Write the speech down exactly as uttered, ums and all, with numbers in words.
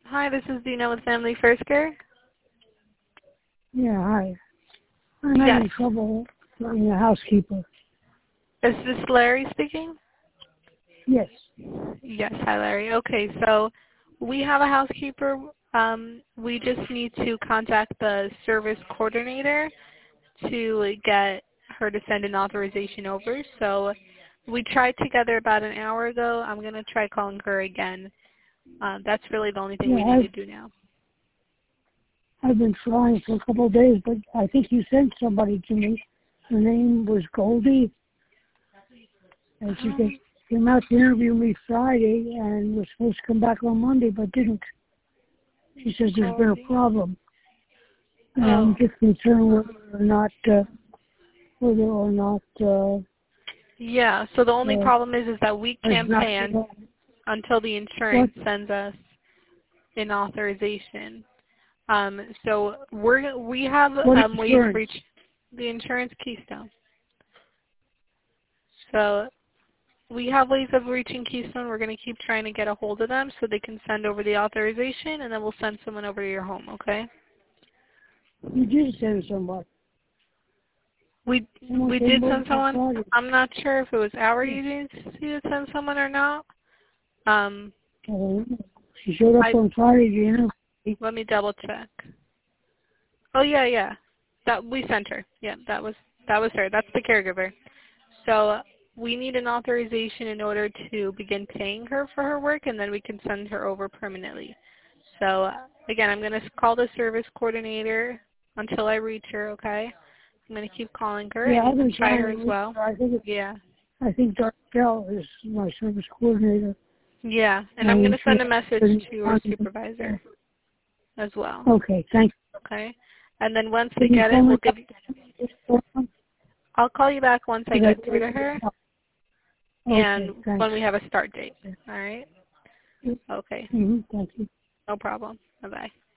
Hi, this is Dina with Family First Care. Yeah, hi. I'm Yes. having trouble finding a housekeeper. Is this Larry speaking? Yes. Yes, hi Larry. Okay, so we have a housekeeper. Um, we just need to contact the service coordinator to get her to send an authorization over. So we tried together about an hour ago. I'm going to try calling her again. Uh, that's really the only thing Yeah, we need I've, to do now. I've been trying for a couple of days, but I think you sent somebody to me. Her name was Goldie, and she Um, came out to interview me Friday and was supposed to come back on Monday, but didn't. She says there's been a Goldie. problem. And Oh, I'm just concerned whether or not, uh, whether or not, uh, yeah. So the only uh, problem is, is that we there's can't not, pay un- until the what, insurance sends us an authorization. Um, so we're we have what um, ways of insurance? reach the insurance Keystone. So we have ways of reaching Keystone. We're going to keep trying to get a hold of them so they can send over the authorization, and then we'll send someone over to your home. Okay? You did send somebody. We Someone we came did over send on someone. Friday. I'm not sure if it was our Yeah. agency that sent someone or not. Um, Uh, she showed up I on Friday, you know. let me double check. Oh yeah, yeah. That we sent her. Yeah, that was that was her. That's the caregiver. So we need an authorization in order to begin paying her for her work, and then we can send her over permanently. So uh, again, I'm going to call the service coordinator until I reach her. Okay? I'm going to keep calling her, Yeah, and you I've can been try trying her to as reach well. her. I think it's, Yeah. I think Darkel is my service coordinator. Yeah, and I'm going And to she send a message been to her on- supervisor as well. Okay, thanks. Okay? And then once we Can you get tell it, me we'll give you, I'll call you back once I get through to her and Okay, thanks. when we have a start date. All right? Okay. Mm-hmm, thank you. No problem. Bye-bye.